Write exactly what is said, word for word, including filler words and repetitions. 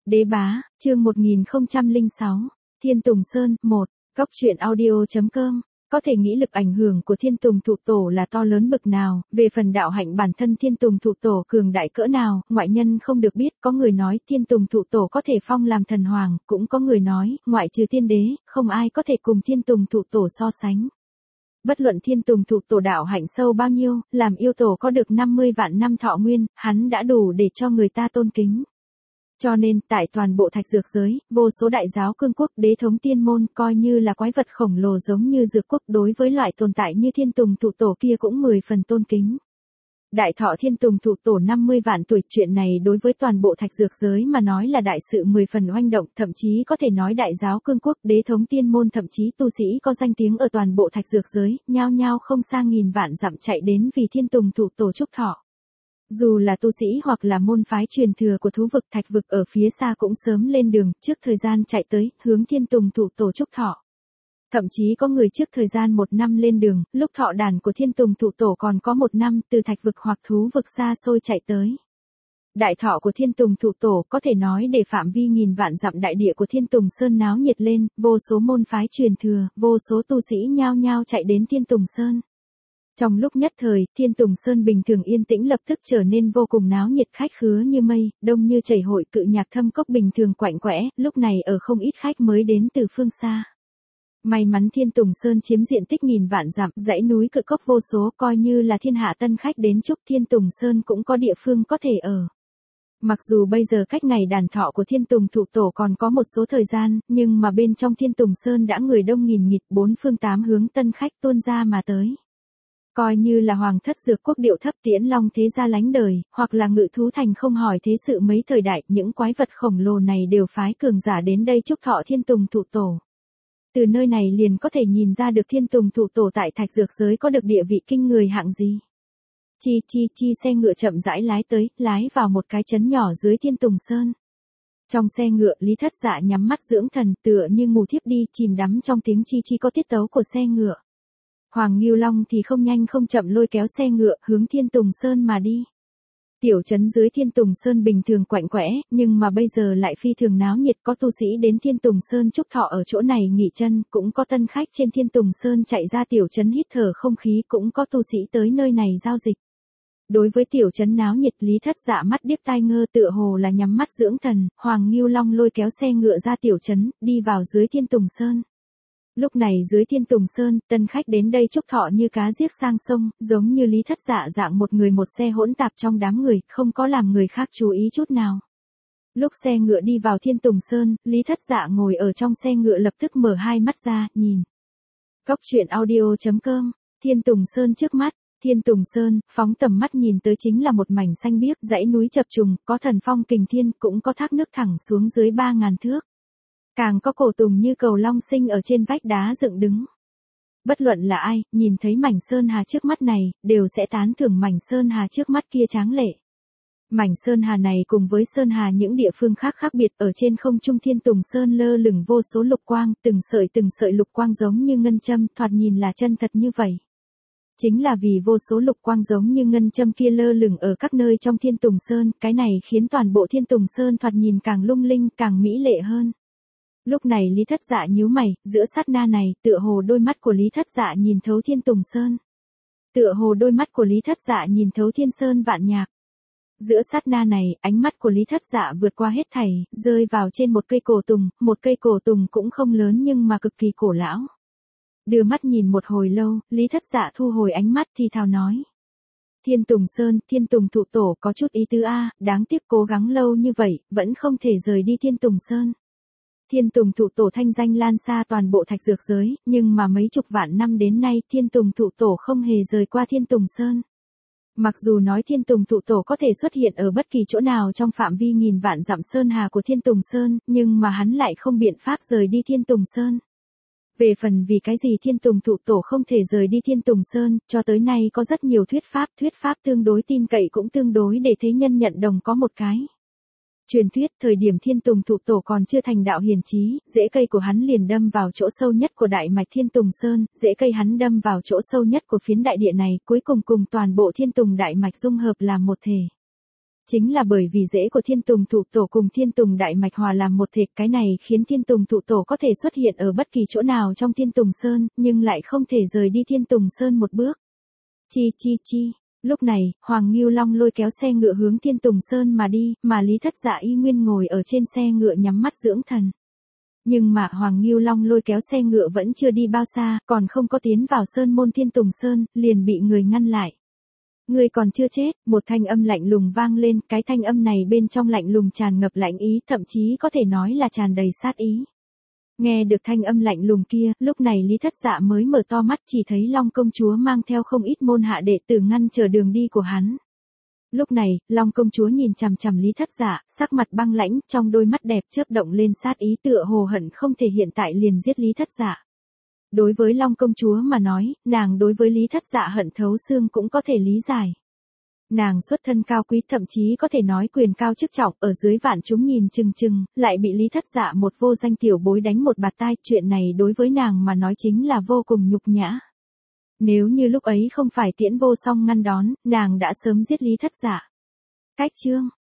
Đế bá, chương một nghìn không trăm lẻ sáu, Thiên Tùng Sơn, một, Cóc truyện audio chấm com. Có thể nghĩ lực ảnh hưởng của Thiên Tùng Thụ Tổ là to lớn bực nào, về phần đạo hạnh bản thân Thiên Tùng Thụ Tổ cường đại cỡ nào, ngoại nhân không được biết, có người nói Thiên Tùng Thụ Tổ có thể phong làm thần hoàng, cũng có người nói, ngoại trừ tiên đế, không ai có thể cùng Thiên Tùng Thụ Tổ so sánh. Bất luận Thiên Tùng Thụ Tổ đạo hạnh sâu bao nhiêu, làm yêu tổ có được năm mươi vạn năm thọ nguyên, hắn đã đủ để cho người ta tôn kính. Cho nên, tại toàn bộ thạch dược giới, vô số đại giáo cương quốc, đế thống tiên môn, coi như là quái vật khổng lồ giống như dược quốc đối với loại tồn tại như Thiên Tùng Thụ Tổ kia cũng mười phần tôn kính. Đại thọ Thiên Tùng Thụ Tổ năm mươi vạn tuổi, chuyện này đối với toàn bộ thạch dược giới mà nói là đại sự mười phần oanh động, thậm chí có thể nói đại giáo cương quốc, đế thống tiên môn, thậm chí tu sĩ có danh tiếng ở toàn bộ thạch dược giới, nhao nhao không xa nghìn vạn dặm chạy đến vì Thiên Tùng Thụ Tổ chúc thọ. Dù là tu sĩ hoặc là môn phái truyền thừa của thú vực thạch vực ở phía xa cũng sớm lên đường, trước thời gian chạy tới, hướng Thiên Tùng Thụ Tổ chúc thọ. Thậm chí có người trước thời gian một năm lên đường, lúc thọ đàn của Thiên Tùng Thụ Tổ còn có một năm, từ thạch vực hoặc thú vực xa xôi chạy tới. Đại thọ của Thiên Tùng Thụ Tổ có thể nói để phạm vi nghìn vạn dặm đại địa của Thiên Tùng Sơn náo nhiệt lên, vô số môn phái truyền thừa, vô số tu sĩ nhao nhao chạy đến Thiên Tùng Sơn. Trong lúc nhất thời, Thiên Tùng Sơn bình thường yên tĩnh lập tức trở nên vô cùng náo nhiệt, khách khứa như mây, đông như chảy hội, cự nhạc thâm cốc bình thường quạnh quẽ, lúc này ở không ít khách mới đến từ phương xa. May mắn Thiên Tùng Sơn chiếm diện tích nghìn vạn dặm, dãy núi cự cốc vô số, coi như là thiên hạ tân khách đến chúc Thiên Tùng Sơn cũng có địa phương có thể ở. Mặc dù bây giờ cách ngày đàn thọ của Thiên Tùng Thụ Tổ còn có một số thời gian, nhưng mà bên trong Thiên Tùng Sơn đã người đông nghìn nghịt, bốn phương tám hướng tân khách tuôn ra mà tới. Coi như là hoàng thất dược quốc điệu thấp tiễn long thế gia lánh đời, hoặc là ngự thú thành không hỏi thế sự mấy thời đại, những quái vật khổng lồ này đều phái cường giả đến đây chúc thọ Thiên Tùng Thụ Tổ. Từ nơi này liền có thể nhìn ra được Thiên Tùng Thụ Tổ tại thạch dược giới có được địa vị kinh người hạng gì. Chi chi chi xe ngựa chậm rãi lái tới, lái vào một cái trấn nhỏ dưới Thiên Tùng Sơn. Trong xe ngựa, Lý Thất Dạ nhắm mắt dưỡng thần, tựa như ngủ thiếp đi, chìm đắm trong tiếng chi chi có tiết tấu của xe ngựa. Hoàng Ngưu Long thì không nhanh không chậm lôi kéo xe ngựa, hướng Thiên Tùng Sơn mà đi. Tiểu trấn dưới Thiên Tùng Sơn bình thường quạnh quẽ, nhưng mà bây giờ lại phi thường náo nhiệt, có tu sĩ đến Thiên Tùng Sơn chúc thọ ở chỗ này nghỉ chân, cũng có tân khách trên Thiên Tùng Sơn chạy ra tiểu trấn hít thở không khí, cũng có tu sĩ tới nơi này giao dịch. Đối với tiểu trấn náo nhiệt, Lý Thất Dạ mắt điếc tai ngơ, tựa hồ là nhắm mắt dưỡng thần. Hoàng Ngưu Long lôi kéo xe ngựa ra tiểu trấn, đi vào dưới Thiên Tùng Sơn. Lúc này dưới Thiên Tùng Sơn, tân khách đến đây chúc thọ như cá giết sang sông, giống như Lý Thất Dạ dạng một người một xe hỗn tạp trong đám người, không có làm người khác chú ý chút nào. Lúc xe ngựa đi vào Thiên Tùng Sơn, Lý Thất Dạ ngồi ở trong xe ngựa lập tức mở hai mắt ra, nhìn. Cóc truyện audio chấm com, Thiên Tùng Sơn trước mắt. Thiên Tùng Sơn, phóng tầm mắt nhìn tới chính là một mảnh xanh biếc, dãy núi chập trùng, có thần phong kình thiên, cũng có thác nước thẳng xuống dưới ba ngàn thước. Càng có cổ tùng như cầu long sinh ở trên vách đá dựng đứng. Bất luận là ai, nhìn thấy mảnh sơn hà trước mắt này, đều sẽ tán thưởng mảnh sơn hà trước mắt kia tráng lệ. Mảnh sơn hà này cùng với sơn hà những địa phương khác khác biệt, ở trên không trung Thiên Tùng Sơn lơ lửng vô số lục quang, từng sợi từng sợi lục quang giống như ngân châm, thoạt nhìn là chân thật như vậy. Chính là vì vô số lục quang giống như ngân châm kia lơ lửng ở các nơi trong Thiên Tùng Sơn, cái này khiến toàn bộ Thiên Tùng Sơn thoạt nhìn càng lung linh, càng mỹ lệ hơn. Lúc này Lý Thất Dạ nhíu mày, giữa sát na này, tựa hồ đôi mắt của Lý Thất Dạ nhìn thấu Thiên Tùng Sơn. Tựa hồ đôi mắt của Lý Thất Dạ nhìn thấu Thiên Sơn vạn nhạc. Giữa sát na này, ánh mắt của Lý Thất Dạ vượt qua hết thảy, rơi vào trên một cây cổ tùng, một cây cổ tùng cũng không lớn nhưng mà cực kỳ cổ lão. Đưa mắt nhìn một hồi lâu, Lý Thất Dạ thu hồi ánh mắt thì thào nói. Thiên Tùng Sơn, Thiên Tùng Thụ Tổ có chút ý tứ a, đáng tiếc cố gắng lâu như vậy, vẫn không thể rời đi Thiên Tùng Sơn. Thiên Tùng Thụ Tổ thanh danh lan xa toàn bộ thạch dược giới, nhưng mà mấy chục vạn năm đến nay Thiên Tùng Thụ Tổ không hề rời qua Thiên Tùng Sơn. Mặc dù nói Thiên Tùng Thụ Tổ có thể xuất hiện ở bất kỳ chỗ nào trong phạm vi nghìn vạn dặm sơn hà của Thiên Tùng Sơn, nhưng mà hắn lại không biện pháp rời đi Thiên Tùng Sơn. Về phần vì cái gì Thiên Tùng Thụ Tổ không thể rời đi Thiên Tùng Sơn, cho tới nay có rất nhiều thuyết pháp, thuyết pháp tương đối tin cậy cũng tương đối để thế nhân nhận đồng có một cái. Truyền thuyết, thời điểm Thiên Tùng Thụ Tổ còn chưa thành đạo hiển trí, rễ cây của hắn liền đâm vào chỗ sâu nhất của đại mạch Thiên Tùng Sơn, rễ cây hắn đâm vào chỗ sâu nhất của phiến đại địa này, cuối cùng cùng toàn bộ Thiên Tùng đại mạch dung hợp làm một thể. Chính là bởi vì rễ của Thiên Tùng Thụ Tổ cùng Thiên Tùng Đại Mạch hòa làm một thể, cái này khiến Thiên Tùng Thụ Tổ có thể xuất hiện ở bất kỳ chỗ nào trong Thiên Tùng Sơn, nhưng lại không thể rời đi Thiên Tùng Sơn một bước. Chi chi chi, lúc này, Hoàng Ngưu Long lôi kéo xe ngựa hướng Thiên Tùng Sơn mà đi, mà Lý Thất Dạ y nguyên ngồi ở trên xe ngựa nhắm mắt dưỡng thần. Nhưng mà Hoàng Ngưu Long lôi kéo xe ngựa vẫn chưa đi bao xa, còn không có tiến vào Sơn môn Thiên Tùng Sơn, liền bị người ngăn lại. Người còn chưa chết, một thanh âm lạnh lùng vang lên, cái thanh âm này bên trong lạnh lùng tràn ngập lạnh ý, thậm chí có thể nói là tràn đầy sát ý. Nghe được thanh âm lạnh lùng kia, lúc này Lý Thất Dạ mới mở to mắt, chỉ thấy Long công chúa mang theo không ít môn hạ đệ tử ngăn chờ đường đi của hắn. Lúc này, Long công chúa nhìn chằm chằm Lý Thất Dạ, sắc mặt băng lãnh, trong đôi mắt đẹp chớp động lên sát ý, tựa hồ hận không thể hiện tại liền giết Lý Thất Dạ. Đối với Long công chúa mà nói, nàng đối với Lý Thất Dạ hận thấu xương cũng có thể lý giải. Nàng xuất thân cao quý, thậm chí có thể nói quyền cao chức trọng, ở dưới vạn chúng nhìn chừng chừng, lại bị Lý Thất Dạ một vô danh tiểu bối đánh một bạt tai, chuyện này đối với nàng mà nói chính là vô cùng nhục nhã. Nếu như lúc ấy không phải Tiễn Vô Song ngăn đón, nàng đã sớm giết Lý Thất Dạ. Cách chương